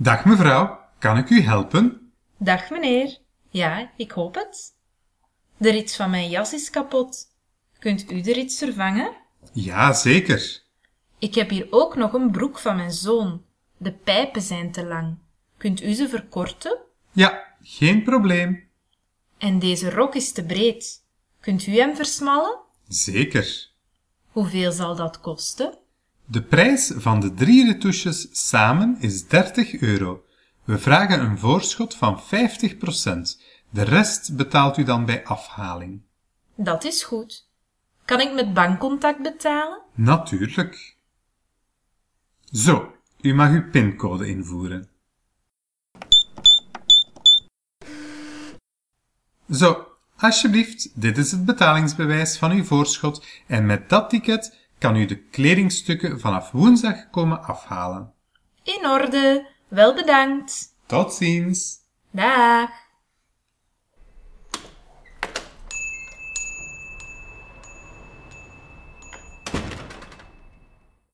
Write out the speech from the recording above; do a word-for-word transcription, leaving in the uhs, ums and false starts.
Dag mevrouw, kan ik u helpen? Dag meneer. Ja, ik hoop het. De rits van mijn jas is kapot. Kunt u de rits vervangen? Ja, zeker. Ik heb hier ook nog een broek van mijn zoon. De pijpen zijn te lang. Kunt u ze verkorten? Ja, geen probleem. En deze rok is te breed. Kunt u hem versmallen? Zeker. Hoeveel zal dat kosten? De prijs van de drie retouches samen is dertig euro. We vragen een voorschot van vijftig procent. De rest betaalt u dan bij afhaling. Dat is goed. Kan ik met bankcontact betalen? Natuurlijk. Zo, u mag uw pincode invoeren. Zo, alsjeblieft, dit is het betalingsbewijs van uw voorschot en met dat ticket kan u de kledingstukken vanaf woensdag komen afhalen. In orde. Wel bedankt. Tot ziens! Dag.